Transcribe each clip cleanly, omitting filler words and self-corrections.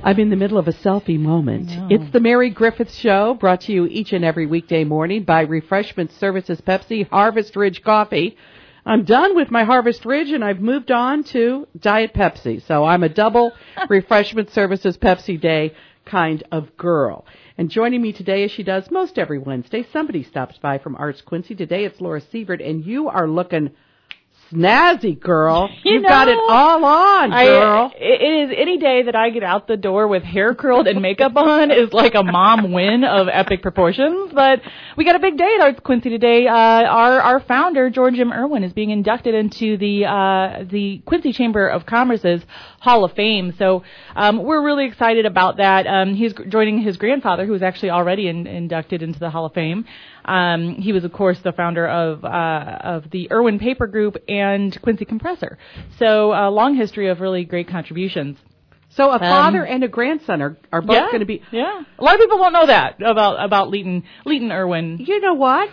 I'm in the middle of a selfie moment. It's the Mary Griffith Show, brought to you each and every weekday morning by Refreshment Services Pepsi Harvest Ridge Coffee. I'm done with my Harvest Ridge, and I've moved on to Diet Pepsi. So I'm a double Refreshment Services Pepsi Day kind of girl. And joining me today, as she does most every Wednesday, somebody stops by from Arts Quincy. Today it's Laura Sievert, and you are looking snazzy, girl. You've got it all on, girl. It is any day that I get out the door with hair curled and makeup on is like a mom win of epic proportions. But we got a big day at Arts Quincy today. Our founder, George M. Irwin, is being inducted into the Quincy Chamber of Commerce's Hall of Fame. So we're really excited about that. He's joining his grandfather, who was actually already inducted into the Hall of Fame. He was, of course, the founder of the Irwin Paper Group and Quincy Compressor. So a long history of really great contributions. So a father and a grandson are both going to be... Yeah. A lot of people don't know that about Leighton Irwin. You know what?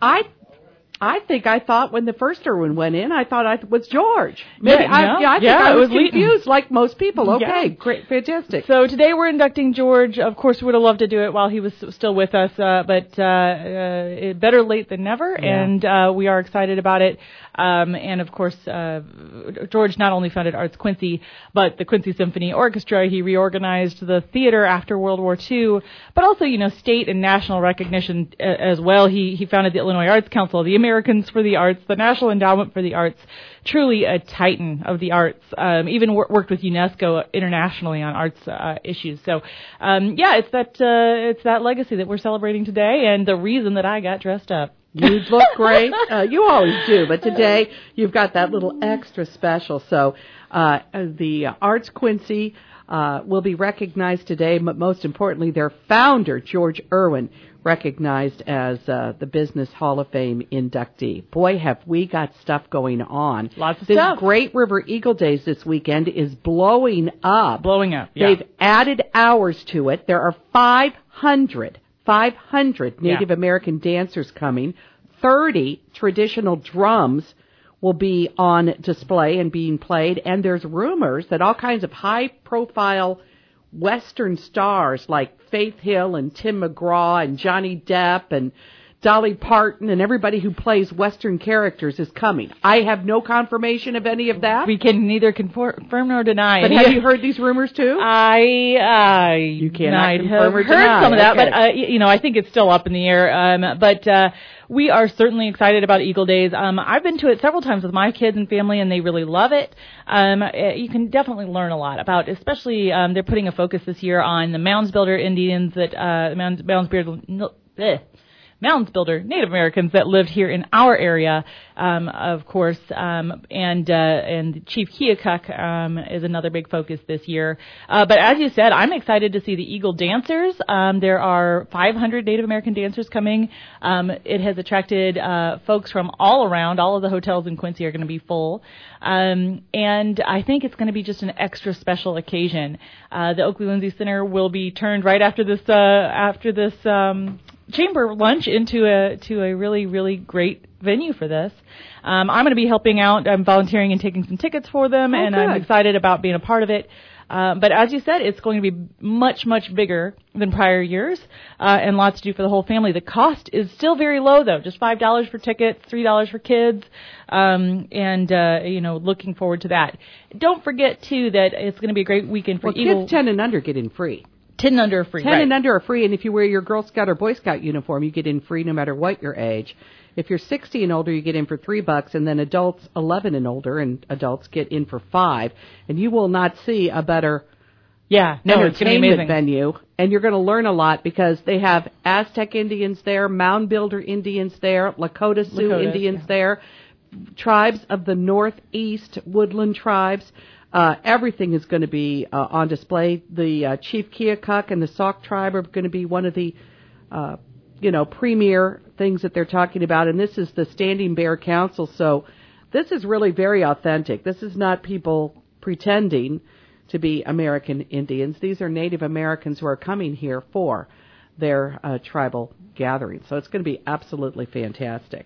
I think I thought when the first Irwin went in, I thought it was George. Maybe I was confused like most people. Okay, great, fantastic. So today we're inducting George. Of course, we would have loved to do it while he was still with us, but better late than never, and we are excited about it. And of course, George not only founded Arts Quincy, but the Quincy Symphony Orchestra. He reorganized the theater after World War II, but also, state and national recognition as well. He founded the Illinois Arts Council, the Americans for the Arts, the National Endowment for the Arts. Truly a titan of the arts. Even worked with UNESCO internationally on arts issues. So, it's that legacy that we're celebrating today, and the reason that I got dressed up. You look great. You always do, but today you've got that little extra special. So the Arts Quincy will be recognized today, but most importantly, their founder, George Irwin, recognized as the Business Hall of Fame inductee. Boy, have we got stuff going on. Lots of stuff. This Great River Eagle Days this weekend is blowing up. Yeah. They've added hours to it. There are 500 Native American dancers coming. 30 traditional drums will be on display and being played. And there's rumors that all kinds of high-profile Western stars like Faith Hill and Tim McGraw and Johnny Depp and Dolly Parton and everybody who plays Western characters is coming. I have no confirmation of any of that. We can neither confirm nor deny. But have you heard these rumors too? You cannot confirm or deny. Heard some of that, but I think it's still up in the air. But we are certainly excited about Eagle Days. I've been to it several times with my kids and family, and they really love it. You can definitely learn a lot about, especially they're putting a focus this year on the Mounds Builder Indians Mounds Builder Native Americans that lived here in our area, of course, and Chief Keokuk is another big focus this year. But as you said, I'm excited to see the Eagle Dancers. There are 500 Native American dancers coming. It has attracted folks from all around. All of the hotels in Quincy are going to be full, and I think it's going to be just an extra special occasion. The Oakley Lindsay Center will be turned right after this chamber lunch into a really, really great venue for this. I'm going to be helping out. I'm volunteering and taking some tickets for them, and good. I'm excited about being a part of it. But as you said, it's going to be much, much bigger than prior years, and lots to do for the whole family. The cost is still very low, though, just $5 for tickets, $3 for kids, looking forward to that. Don't forget, too, that it's going to be a great weekend for Eagle. Kids 10 and under get in free. 10 and under are free. 10 and under are free, and if you wear your Girl Scout or Boy Scout uniform, you get in free no matter what your age. If you're 60 and older, you get in for $3, and then adults 11 and older and adults get in for $5. And you will not see a better entertainment venue, and you're going to learn a lot because they have Aztec Indians there, Mound Builder Indians there, Lakota Sioux Indians there, tribes of the Northeast, woodland tribes. Everything is going to be on display. The Chief Keokuk and the Sauk tribe are going to be one of the, premier things that they're talking about. And this is the Standing Bear Council. So this is really very authentic. This is not people pretending to be American Indians. These are Native Americans who are coming here for their tribal gatherings. So it's going to be absolutely fantastic.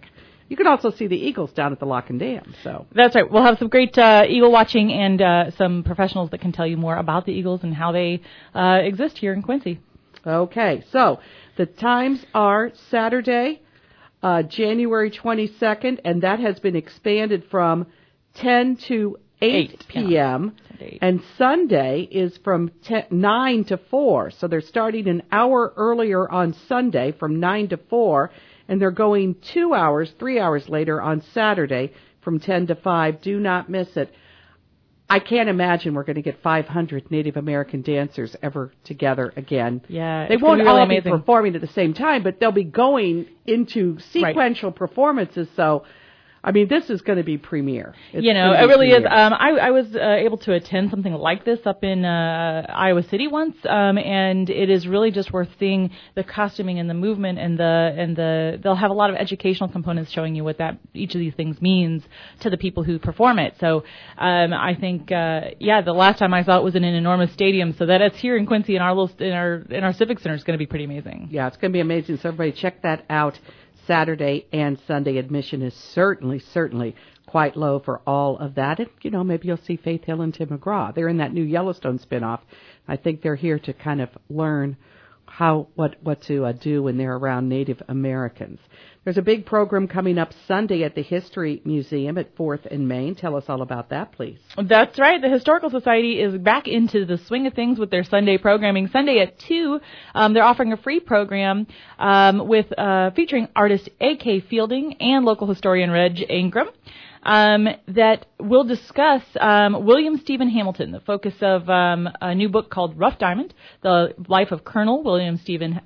You can also see the Eagles down at the Lock and Dam. So that's right. We'll have some great eagle watching and some professionals that can tell you more about the Eagles and how they exist here in Quincy. Okay, so the times are Saturday, January 22nd, and that has been expanded from 10 to 8 p.m. And Sunday is from 9 to 4. So they're starting an hour earlier on Sunday from 9 to 4, and they're going 3 hours later on Saturday from 10 to 5. Do not miss it. I can't imagine we're going to get 500 Native American dancers ever together again. Yeah, they won't all be performing at the same time, but they'll be going into sequential performances. So, I mean, this is going to be premier. It really is. I was able to attend something like this up in Iowa City once, and it is really just worth seeing the costuming and the movement and they'll have a lot of educational components showing you what each of these things means to the people who perform it. So I think the last time I saw it was in an enormous stadium, so that it's here in Quincy in our Civic Center is going to be pretty amazing. Yeah, it's going to be amazing. So everybody check that out. Saturday and Sunday admission is certainly quite low for all of that. And, maybe you'll see Faith Hill and Tim McGraw. They're in that new Yellowstone spinoff. I think they're here to kind of learn what to do when they're around Native Americans. There's a big program coming up Sunday at the History Museum at 4th and Main. Tell us all about that, please. That's right. The Historical Society is back into the swing of things with their Sunday programming. Sunday at 2, they're offering a free program with featuring artist A.K. Fielding and local historian Reg Ingram. That will discuss William Stephen Hamilton, the focus of a new book called Rough Diamond, the life of Colonel William Stephen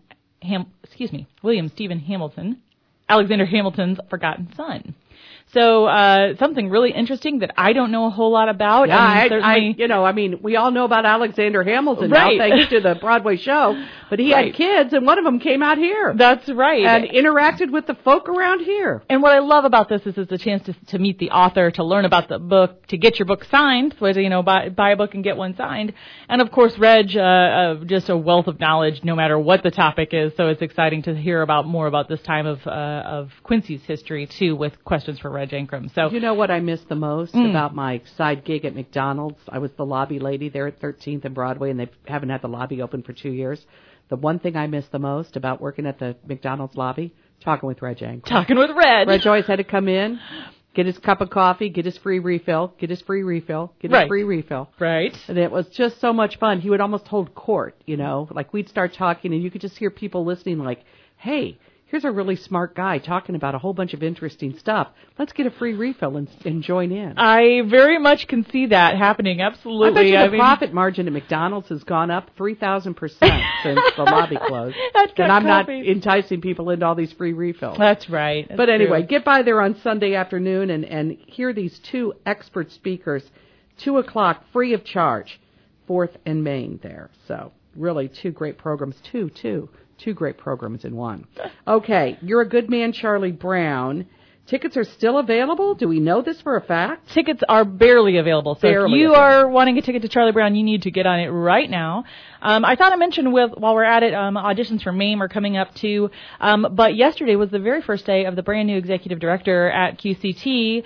Hamilton, Alexander Hamilton's forgotten son. So something really interesting that I don't know a whole lot about. Yeah, we all know about Alexander Hamilton now, thanks to the Broadway show. But he had kids, and one of them came out here. That's right. And interacted with the folk around here. And what I love about this is it's a chance to meet the author, to learn about the book, to get your book signed, whether, buy a book and get one signed. And, of course, Reg, just a wealth of knowledge no matter what the topic is. So it's exciting to hear more about this time of Quincy's history, too, with questions for Reg Ingram. So you know what I miss the most about my side gig at McDonald's? I was the lobby lady there at 13th and Broadway, and they haven't had the lobby open for 2 years. The one thing I miss the most about working at the McDonald's lobby, talking with Reg Ingram. Talking with Reg. Reg always had to come in, get his cup of coffee, get his free refill, get his free refill, get his free refill. Right. And it was just so much fun. He would almost hold court, like we'd start talking and you could just hear people listening like, hey, here's a really smart guy talking about a whole bunch of interesting stuff. Let's get a free refill and join in. I very much can see that happening. Absolutely. I bet the profit margin at McDonald's has gone up 3,000% since the lobby closed. And I'm not enticing people into all these free refills. That's right. But anyway, get by there on Sunday afternoon and hear these two expert speakers, 2 o'clock, free of charge, 4th and Main there. So really two great programs, two great programs in one. Okay, You're a Good Man, Charlie Brown. Tickets are still available? Do we know this for a fact? Tickets are barely available. So if you are wanting a ticket to Charlie Brown, you need to get on it right now. I thought I mentioned while we're at it, auditions for MAME are coming up too. But yesterday was the very first day of the brand new executive director at QCT,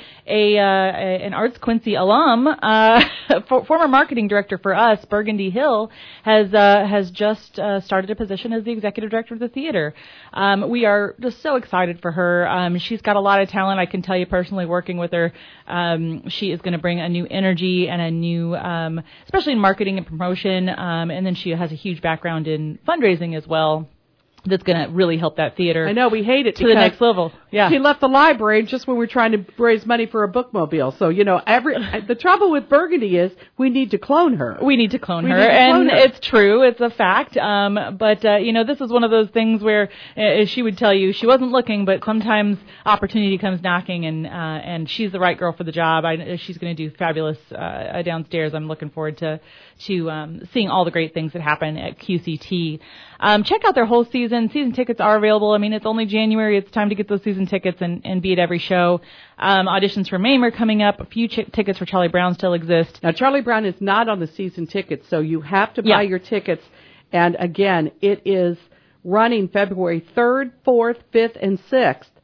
an Arts Quincy alum, former marketing director for us, Burgundy Hill, has just started a position as the executive director of the theater. We are just so excited for her. She's got a lot of talent. I can tell you personally, working with her, she is going to bring a new energy and a new, especially in marketing and promotion. And then she has a huge background in fundraising as well. That's going to really help that theater. I know, we hate it to the next level. Yeah, she left the library just when we're trying to raise money for a bookmobile. So the trouble with Burgundy is we need to clone her. It's true. It's a fact. But this is one of those things where she would tell you she wasn't looking, but sometimes opportunity comes knocking, and she's the right girl for the job. She's going to do fabulous downstairs. I'm looking forward to seeing all the great things that happen at QCT. Check out their whole season. Season tickets are available. I mean, it's only January. It's time to get those season tickets and be at every show. Auditions for MAME are coming up. A few tickets for Charlie Brown still exist. Now, Charlie Brown is not on the season tickets, so you have to buy your tickets. And again, it is running February 3rd, 4th, 5th, and 6th.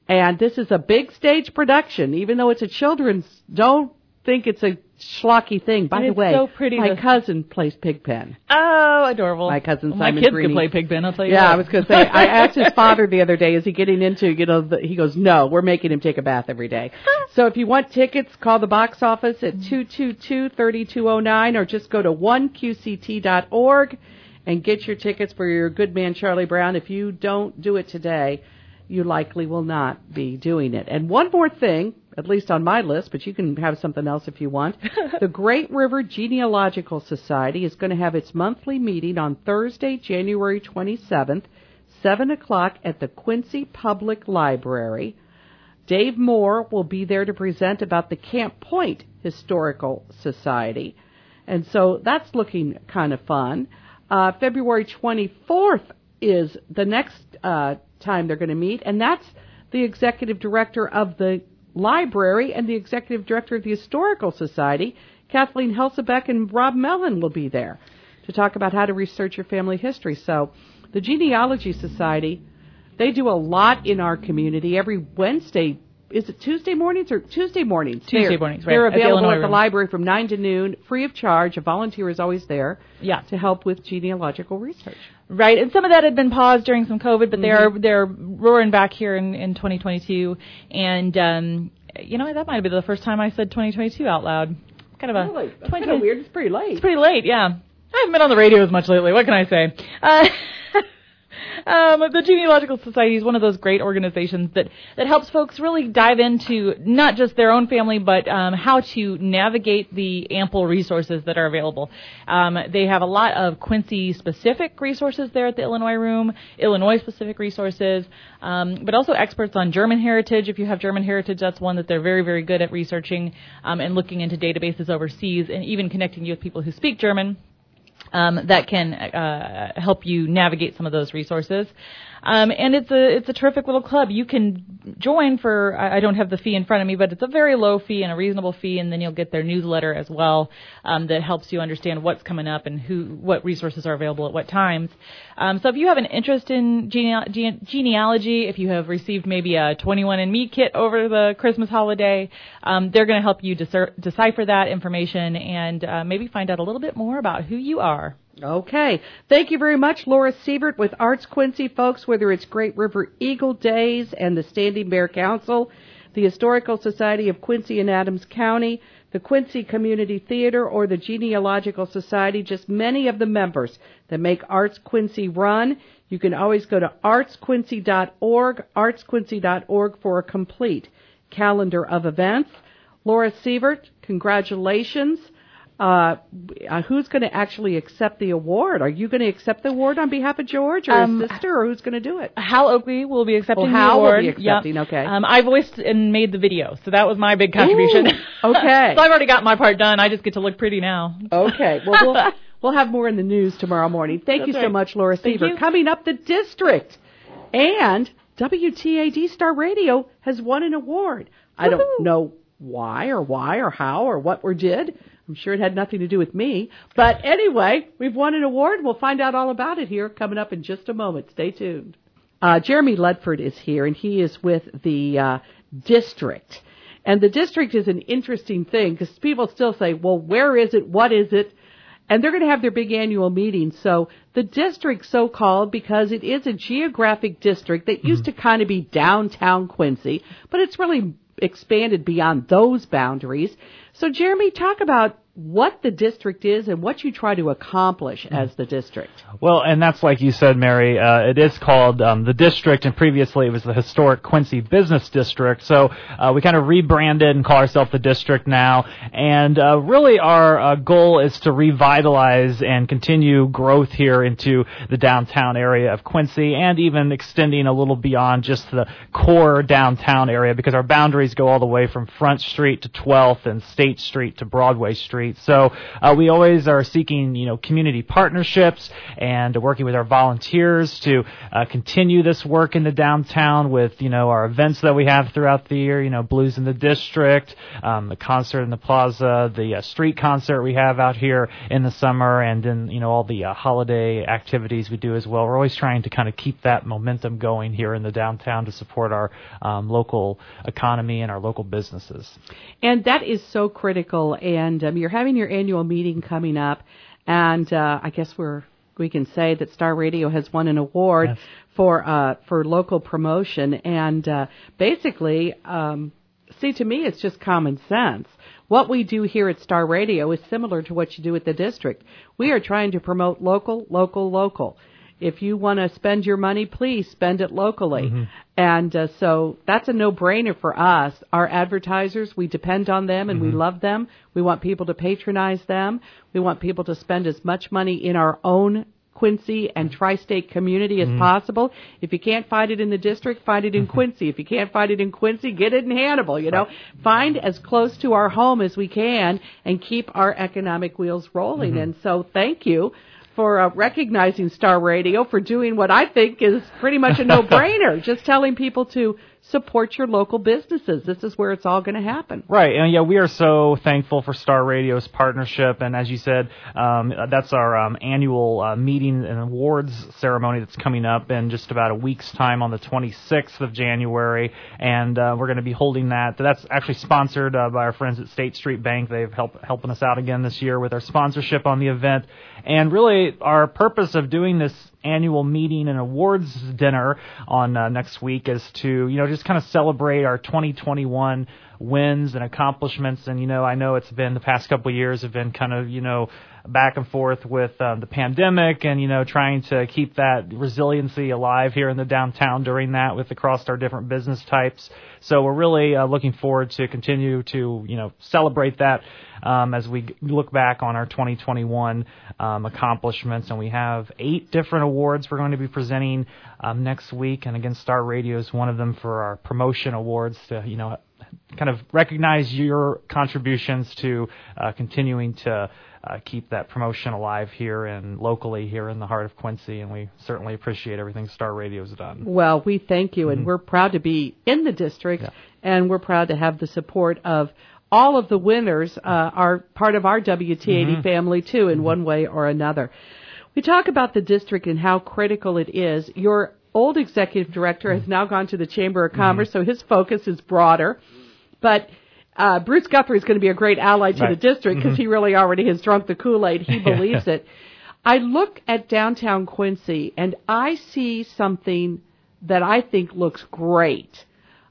And this is a big stage production, even though it's a children's. Don't think it's a schlocky thing. By the way, so pretty my cousin plays Pigpen. Oh, adorable. My cousin Simon My kids Greeny. could play Pigpen, I'll tell you Yeah, what. I was going to say, I asked his father the other day, is he getting into, he goes, no, we're making him take a bath every day. So if you want tickets, call the box office at 222-3209 or just go to 1qct.org and get your tickets for your good man Charlie Brown. If you don't do it today, you likely will not be doing it. And one more thing, at least on my list, but you can have something else if you want. The Great River Genealogical Society is going to have its monthly meeting on Thursday, January 27th, 7 o'clock at the Quincy Public Library. Dave Moore will be there to present about the Camp Point Historical Society. And so that's looking kind of fun. February 24th is the next time they're going to meet, and that's the executive director of the library and the executive director of the Historical Society, Kathleen Helsebeck, and Rob Mellon will be there to talk about how to research your family history. So the Genealogy Society, they do a lot in our community. Every Wednesday, is it Tuesday mornings or Tuesday mornings? Tuesday mornings, right. They're available at the room. library from 9 to noon, free of charge. A volunteer is always there Yeah. to help with genealogical research. Right, and some of that had been paused during some COVID, but they're roaring back here in 2022. And that might have been the first time I said 2022 out loud. Kind of a Really? That's kind of weird. It's pretty late. It's pretty late, yeah. I haven't been on the radio as much lately. What can I say? The Genealogical Society is one of those great organizations that helps folks really dive into not just their own family, but how to navigate the ample resources that are available. They have a lot of Quincy-specific resources there at the Illinois Room, Illinois-specific resources, but also experts on German heritage. If you have German heritage, that's one that they're very, very good at researching and looking into databases overseas and even connecting you with people who speak German. That can help you navigate some of those resources. And it's a terrific little club. You can join for, I don't have the fee in front of me, but it's a very low fee and a reasonable fee, and then you'll get their newsletter as well that helps you understand what's coming up and what resources are available at what times. So if you have an interest in genealogy, if you have received maybe a 21andMe kit over the Christmas holiday, they're going to help you decipher that information and maybe find out a little bit more about who you are. Okay. Thank you very much, Laura Sievert with Arts Quincy, folks, whether it's Great River Eagle Days and the Standing Bear Council, the Historical Society of Quincy and Adams County, the Quincy Community Theater, or the Genealogical Society, just many of the members that make Arts Quincy run. You can always go to artsquincy.org, artsquincy.org for a complete calendar of events. Laura Sievert, congratulations. Who's going to actually accept the award? Are you going to accept the award on behalf of George or his sister, or who's going to do it? Hal Oakley will be accepting the Hal award. will be accepting, Yep. okay. I voiced and made the video, so that was my big contribution. Ooh, okay. So I've already got my part done. I just get to look pretty now. Okay. Well, we'll have more in the news tomorrow morning. Thank you so much, Laura Sievert. you. Coming up, the district. And WTAD Star Radio has won an award. I don't know why or how or what we did. I'm sure it had nothing to do with me. But anyway, we've won an award. We'll find out all about it here coming up in just a moment. Stay tuned. Jeremy Ledford is here, and he is with the district. And the district is an interesting thing because people still say, well, where is it? What is it? And they're going to have their big annual meeting. So the district, so-called, because it is a geographic district that used to kind of be downtown Quincy, but it's really expanded beyond those boundaries. So, Jeremy, talk about what the district is and what you try to accomplish as the district. Well, and that's like you said, Mary, it is called the district, and previously it was the Historic Quincy Business District. So we kind of rebranded and call ourselves the district now. And really our goal is to revitalize and continue growth here into the downtown area of Quincy, and even extending a little beyond just the core downtown area, because our boundaries go all the way from Front Street to 12th and State Street to Broadway Street. Street. So we always are seeking, community partnerships and working with our volunteers to continue this work in the downtown with, our events that we have throughout the year, Blues in the District, the concert in the plaza, the street concert we have out here in the summer, and then, all the holiday activities we do as well. We're always trying to kind of keep that momentum going here in the downtown to support our local economy and our local businesses. And that is so critical. And you're having your annual meeting coming up, and I guess we can say that Star Radio has won an award for local promotion. And basically, to me, it's just common sense. What we do here at Star Radio is similar to what you do at the district. We are trying to promote local, local, local. If you want to spend your money, please spend it locally. Mm-hmm. And so that's a no-brainer for us. Our advertisers, we depend on them and we love them. We want people to patronize them. We want people to spend as much money in our own Quincy and tri-state community as possible. If you can't find it in the district, find it in Quincy. If you can't find it in Quincy, get it in Hannibal, Find as close to our home as we can and keep our economic wheels rolling. And so thank you for recognizing Star Radio for doing what I think is pretty much a no-brainer, just telling people to support your local businesses. This is where it's all going to happen. Right. And we are so thankful for Star Radio's partnership. And as you said, that's our annual meeting and awards ceremony that's coming up in just about a week's time on the 26th of January. And we're going to be holding that. That's actually sponsored by our friends at State Street Bank. They've helping us out again this year with our sponsorship on the event. And really, our purpose of doing this annual meeting and awards dinner on next week is to, just kind of celebrate our 2021 wins and accomplishments. And, I know it's been the past couple of years have been kind of, back and forth with the pandemic and, trying to keep that resiliency alive here in the downtown during that across our different business types. So we're really looking forward to continue to, celebrate that as we look back on our 2021 accomplishments. And we have 8 different awards we're going to be presenting next week. And again, Star Radio is one of them for our promotion awards to, kind of recognize your contributions to continuing to keep that promotion alive here and locally here in the heart of Quincy, and we certainly appreciate everything Star Radio's done. Well, we thank you, and we're proud to be in the district, and we're proud to have the support of all of the winners are part of our WT80 family, too, in one way or another. We talk about the district and how critical it is. Your old executive director has now gone to the Chamber of Commerce, so his focus is broader. But Bruce Guthrie is going to be a great ally to the district because he really already has drunk the Kool-Aid. He believes it. I look at downtown Quincy, and I see something that I think looks great.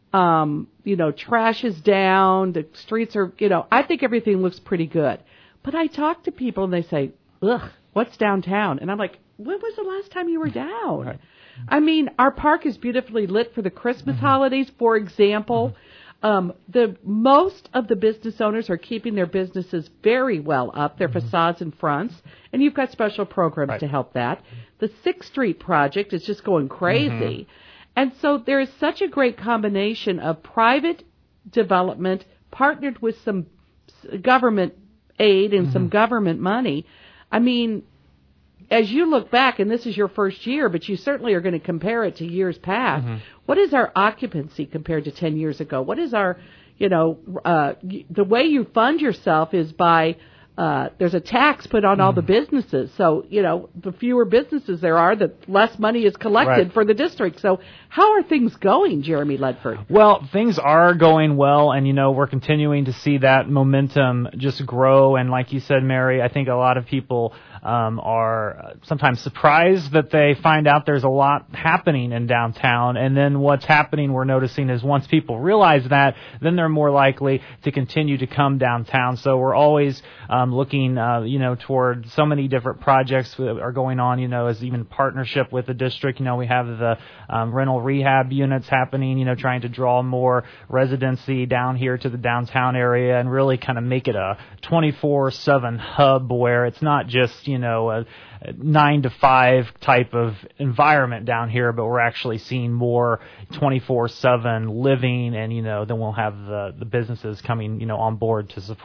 Trash is down, the streets are, I think everything looks pretty good. But I talk to people, and they say, ugh, what's downtown? And I'm like, when was the last time you were down? Right. I mean, our park is beautifully lit for the Christmas holidays, for example. Most of the business owners are keeping their businesses very well up, their facades and fronts, and you've got special programs to help that. The 6th Street project is just going crazy. And so there is such a great combination of private development partnered with some government aid and some government money. I mean, as you look back, and this is your first year, but you certainly are going to compare it to years past, what is our occupancy compared to 10 years ago? What is our, the way you fund yourself is by, there's a tax put on all the businesses. So, the fewer businesses there are, the less money is collected for the district. So how are things going, Jeremy Ledford? Well, things are going well, and, we're continuing to see that momentum just grow. And like you said, Mary, I think a lot of people are sometimes surprised that they find out there's a lot happening in downtown. And then what's happening, we're noticing, is once people realize that, then they're more likely to continue to come downtown. So we're always looking, toward so many different projects that are going on, as even partnership with the district. We have the rental rehab units happening, trying to draw more residency down here to the downtown area and really kind of make it a 24/7 hub where it's not just, a 9 to 5 type of environment down here, but we're actually seeing more 24/7 living, and then we'll have the businesses coming on board to support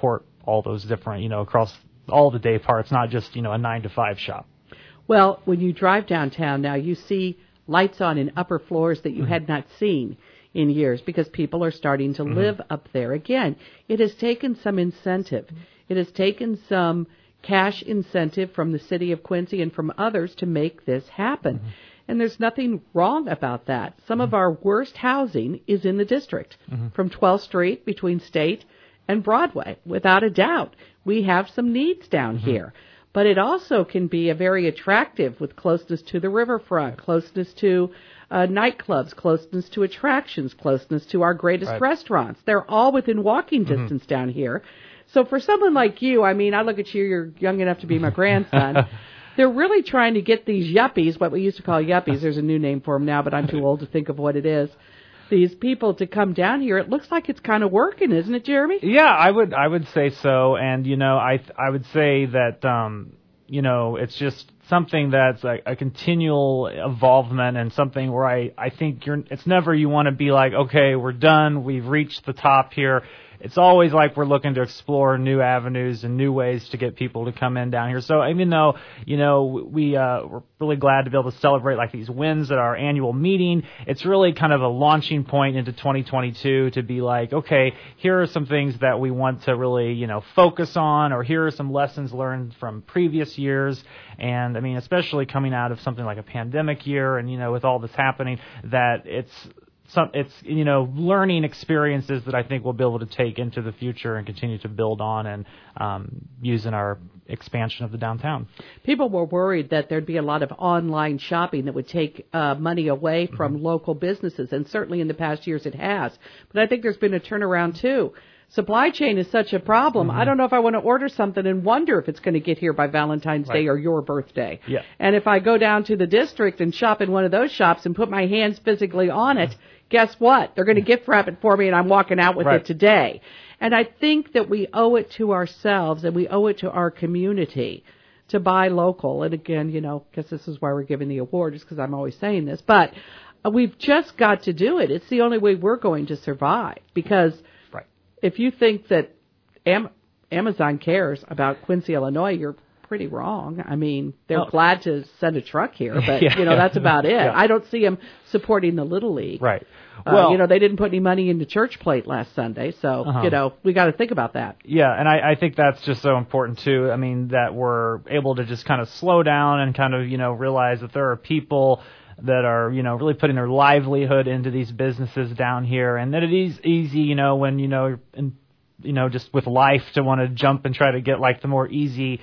all those different, across all the day parts, not just, a 9 to 5 shop. Well, when you drive downtown now, you see lights on in upper floors that you had not seen in years because people are starting to live up there again. It has taken some incentive. It has taken some cash incentive from the city of Quincy and from others to make this happen. And there's nothing wrong about that. Some of our worst housing is in the district, from 12th Street between State and Broadway, without a doubt. We have some needs down here. But it also can be a very attractive with closeness to the riverfront, closeness to nightclubs, closeness to attractions, closeness to our greatest restaurants. They're all within walking distance down here. So for someone like you, I mean, I look at you, you're young enough to be my grandson. They're really trying to get these yuppies, what we used to call yuppies. There's a new name for them now, but I'm too old to think of what it is. These people to come down here. It looks like it's kind of working, isn't it, Jeremy? Yeah, I would say so. And, I would say that, it's just something that's a continual involvement and something where I think it's never you want to be like, okay, we're done. We've reached the top here. It's always like we're looking to explore new avenues and new ways to get people to come in down here. So even though, we're really glad to be able to celebrate like these wins at our annual meeting, it's really kind of a launching point into 2022 to be like, okay, here are some things that we want to really, focus on, or here are some lessons learned from previous years. And I mean, especially coming out of something like a pandemic year and, with all this happening, that it's learning experiences that I think we'll be able to take into the future and continue to build on and use in our expansion of the downtown. People were worried that there'd be a lot of online shopping that would take money away from local businesses, and certainly in the past years it has. But I think there's been a turnaround too. Supply chain is such a problem. I don't know if I want to order something and wonder if it's going to get here by Valentine's Day or your birthday. Yeah. And if I go down to the district and shop in one of those shops and put my hands physically on it, guess what? They're going to gift wrap it for me and I'm walking out with it today. And I think that we owe it to ourselves and we owe it to our community to buy local. And again, because this is why we're giving the award, just because I'm always saying this. But we've just got to do it. It's the only way we're going to survive. Because if you think that Amazon cares about Quincy, Illinois, you're pretty wrong. I mean, they're glad to send a truck here, but, that's about it. I don't see them supporting the Little League. Right. Well, they didn't put any money into Church Plate last Sunday, so, we got to think about that. Yeah, and I think that's just so important, too. I mean, that we're able to just kind of slow down and kind of, realize that there are people that are, really putting their livelihood into these businesses down here, and that it is easy, when, just with life to want to jump and try to get like the more easy,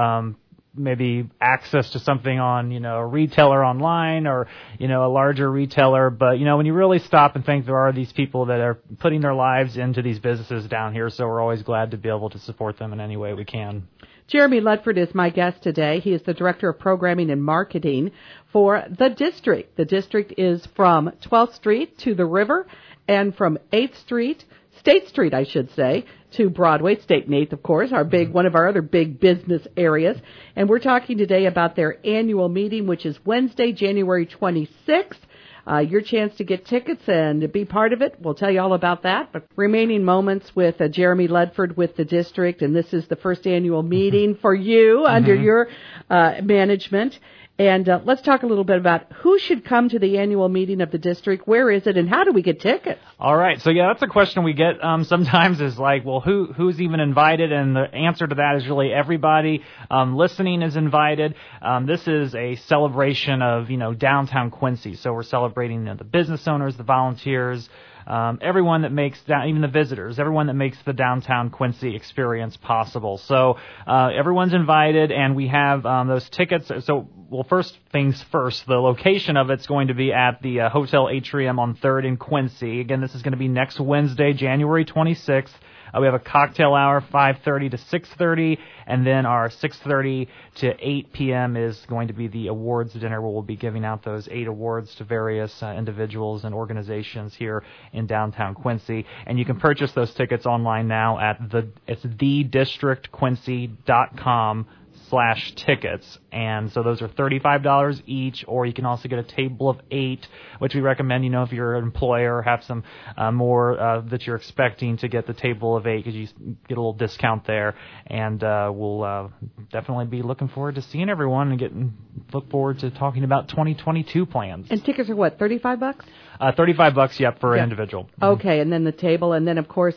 maybe access to something on, a retailer online or, a larger retailer. But, when you really stop and think, there are these people that are putting their lives into these businesses down here. So we're always glad to be able to support them in any way we can. Jeremy Ledford is my guest today. He is the Director of Programming and Marketing for the District. The District is from 12th Street to the river and from 8th Street, State Street, I should say, to Broadway, State and 8th, of course, one of our other big business areas. And we're talking today about their annual meeting, which is Wednesday, January 26th. Your chance to get tickets and be part of it. We'll tell you all about that. But remaining moments with Jeremy Ledford with the district, and this is the first annual meeting for you under your management. And let's talk a little bit about who should come to the annual meeting of the district. Where is it, and how do we get tickets? All right. So, that's a question we get sometimes is like, well, who's even invited? And the answer to that is really everybody listening is invited. This is a celebration of, downtown Quincy. So we're celebrating the business owners, the volunteers, everyone that makes even the visitors, everyone that makes the downtown Quincy experience possible. So everyone's invited, and we have those tickets. So, well, first things first, the location of it's going to be at the Hotel Atrium on 3rd in Quincy. Again, this is going to be next Wednesday, January 26th. We have a cocktail hour, 5:30 to 6:30, and then our 6:30 to 8 p.m. is going to be the awards dinner, where we'll be giving out those 8 awards to various individuals and organizations here in downtown Quincy. And you can purchase those tickets online now at thedistrictquincy.com /tickets. And so those are $35 each, or you can also get a table of 8, which we recommend, if you're an employer or have some more that you're expecting, to get the table of 8 because you get a little discount there. And we'll definitely be looking forward to seeing everyone and look forward to talking about 2022 plans. And tickets are what, $35? $35, yep, for an individual. Okay, and then the table, and then of course,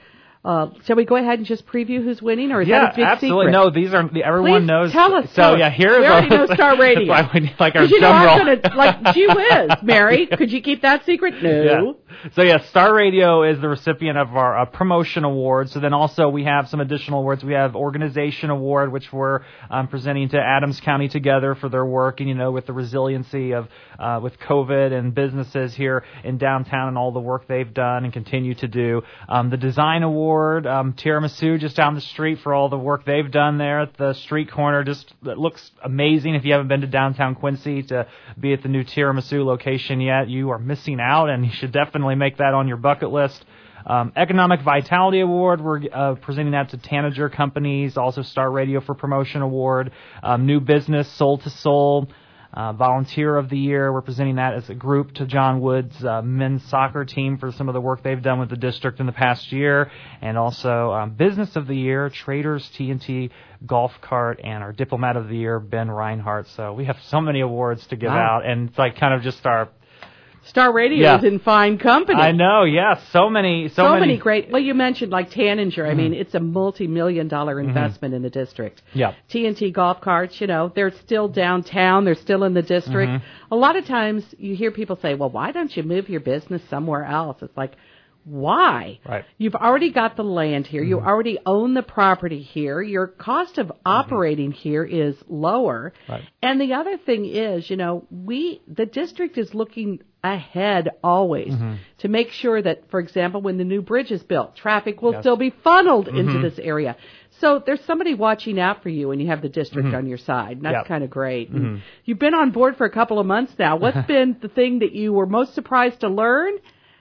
shall we go ahead and just preview who's winning, or is that a big absolutely. secret? No, these are everyone Please knows. Tell us. Here's we already know Star Radio. That's why we like our I'm drum gonna gee whiz, Mary. Could you keep that secret? No. Yeah. So Star Radio is the recipient of our promotion award. So then also we have some additional awards. We have Organization Award, which we're presenting to Adams County Together for their work, and with the resiliency of with COVID and businesses here in downtown and all the work they've done and continue to do. The Design Award, Tiramisu just down the street for all the work they've done there at the street corner. Just it looks amazing. If you haven't been to downtown Quincy to be at the new Tiramisu location yet, you are missing out, and you should definitely make that on your bucket list. Economic Vitality Award, we're presenting that to Tanager Companies. Also Star Radio for Promotion Award. New Business, Soul to Soul. Volunteer of the Year, we're presenting that as a group to John Wood's men's soccer team for some of the work they've done with the district in the past year. And also Business of the Year, Traders TNT Golf Cart, and our Diplomat of the Year, Ben Reinhardt. So we have so many awards to give out, and it's like kind of just our Star Radio is in fine company. I know, so many great. Well, you mentioned like Tanager. I mean, it's a multi-million-dollar investment in the district. Yeah. TNT Golf Carts, they're still downtown. They're still in the district. A lot of times you hear people say, well, why don't you move your business somewhere else? It's like, why? Right. You've already got the land here. You already own the property here. Your cost of operating here is lower. Right. And the other thing is, the district is looking ahead always to make sure that, for example, when the new bridge is built, traffic will still be funneled into this area. So there's somebody watching out for you when you have the district on your side. And that's kind of great. And you've been on board for a couple of months now. What's been the thing that you were most surprised to learn?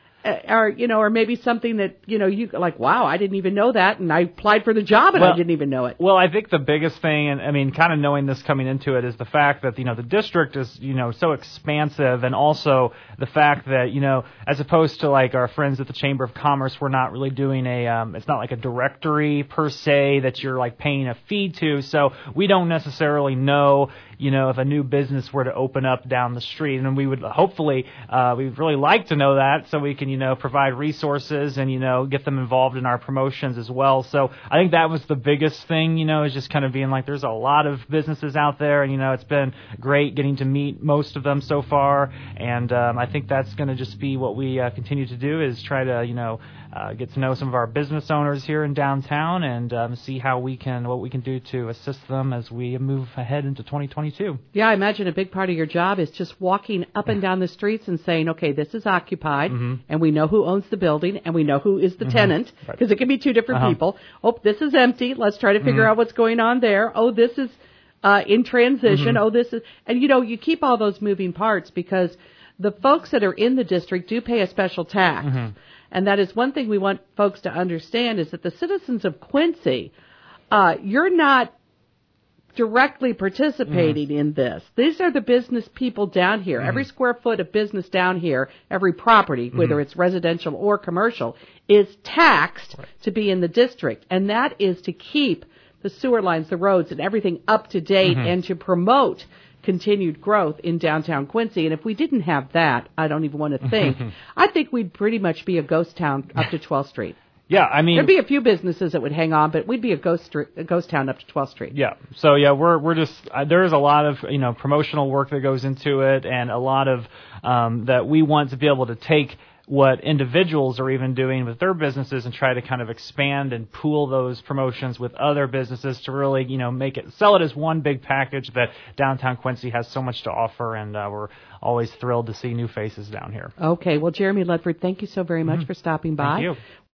Or maybe something that, you like, wow, I didn't even know that, and I applied for the job and I didn't even know it. Well, I think the biggest thing, and I mean, kind of knowing this coming into it, is the fact that, the district is, so expansive, and also the fact that, as opposed to like our friends at the Chamber of Commerce, we're not really doing it's not like a directory per se that you're like paying a fee to, so we don't necessarily know, if a new business were to open up down the street, and we would hopefully, we'd really like to know that so we can, provide resources and, get them involved in our promotions as well. So I think that was the biggest thing, is just kind of being like, there's a lot of businesses out there, and, it's been great getting to meet most of them so far. And I think that's going to just be what we continue to do, is try to, get to know some of our business owners here in downtown and see what we can do to assist them as we move ahead into 2022. Yeah, I imagine a big part of your job is just walking up and down the streets and saying, okay, this is occupied, and we know who owns the building, and we know who is the tenant, because it can be two different people. Oh, this is empty. Let's try to figure out what's going on there. Oh, this is in transition. Oh, this is, and you keep all those moving parts, because the folks that are in the district do pay a special tax. And that is one thing we want folks to understand, is that the citizens of Quincy, you're not directly participating in this. These are the business people down here. Every square foot of business down here, every property, whether it's residential or commercial, is taxed to be in the district. And that is to keep the sewer lines, the roads, and everything up to date and to promote continued growth in downtown Quincy. And if we didn't have that, I don't even want to think. I think we'd pretty much be a ghost town up to 12th Street. Yeah, I mean, there'd be a few businesses that would hang on, but we'd be a ghost town up to 12th Street. Yeah. So we're just there's a lot of promotional work that goes into it, and a lot of that we want to be able to take what individuals are even doing with their businesses and try to kind of expand and pool those promotions with other businesses to really, sell it as one big package that downtown Quincy has so much to offer, and we're always thrilled to see new faces down here. Okay. Well, Jeremy Ledford, thank you so very much for stopping by. Thank you.